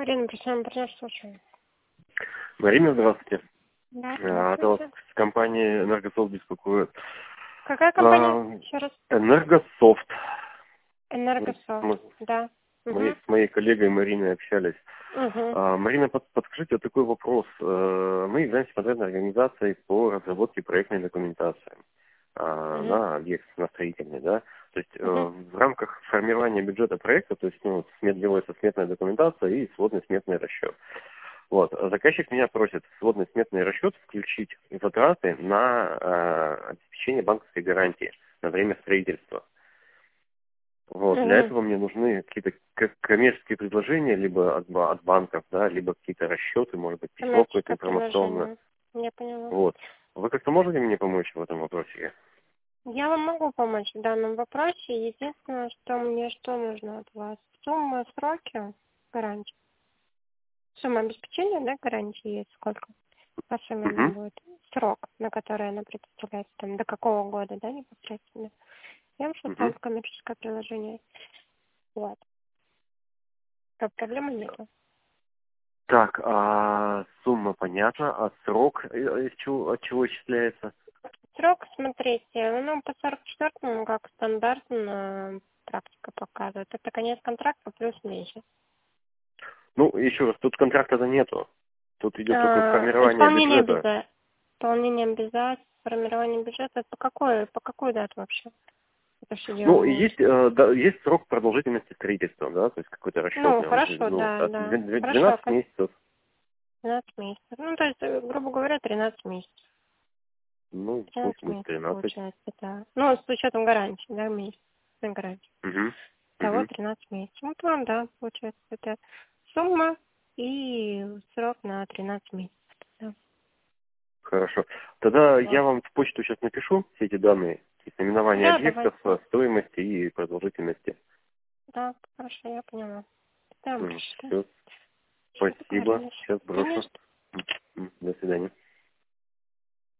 Марина, причем слушаю. Марина, здравствуйте. Да, Это вас с компании «Энергософт» беспокоит. Какая компания? Еще раз. «Энергософт». Энергософт, да. С моей коллегой Мариной общались. Угу. Марина, подскажите вот такой вопрос. Мы являемся подрядной организацией по разработке проектной документации на объект, на строительный, да. То есть в рамках формирования бюджета проекта, то есть делается сметная документация и сводный сметный расчет. Вот. Заказчик меня просит в сводный сметный расчет включить затраты на обеспечение банковской гарантии на время строительства. Вот. Для этого мне нужны какие-то коммерческие предложения, либо от банков, да, либо какие-то расчеты, может быть, письмо какое-то информационное. Я поняла. Вот. Вы как-то можете мне помочь в этом вопросе? Я вам могу помочь в данном вопросе. Единственное, что мне нужно от вас? Сумма, сроки, гарантии. Сумма обеспечения, да, гарантии есть сколько? По сумме она будет. Срок, на который она предоставляется, там, до какого года, да, непосредственно. Я вам сейчас дам коммерческое приложение. Вот. Так, проблемы нету. Так, сумма понятна, а срок от чего исчисляется? Срок, смотрите, по 44-му, как стандартно практика показывает, это конец контракта плюс месяц. Еще раз, тут контракта-то нету. Тут идет только формирование бюджета. Исполнение обязательств, формирование бюджета. Это по какой дате вообще? Это все дело. Есть срок продолжительности строительства, да, то есть какой-то расчет. Хорошо, да. 12 месяцев. 12 месяцев. То есть, грубо говоря, 13 месяцев. 13 месяцев 13. получается, да. С учетом гарантии, да, месяц на гарантии. Того 13 месяцев. Вот вам, да, получается, это сумма и срок на 13 месяцев. Да. Хорошо. Тогда я вам в почту сейчас напишу все эти данные, наименования объектов, стоимости и продолжительности. Да, хорошо, я поняла. Да, Все. Спасибо. Сейчас брошу. До свидания.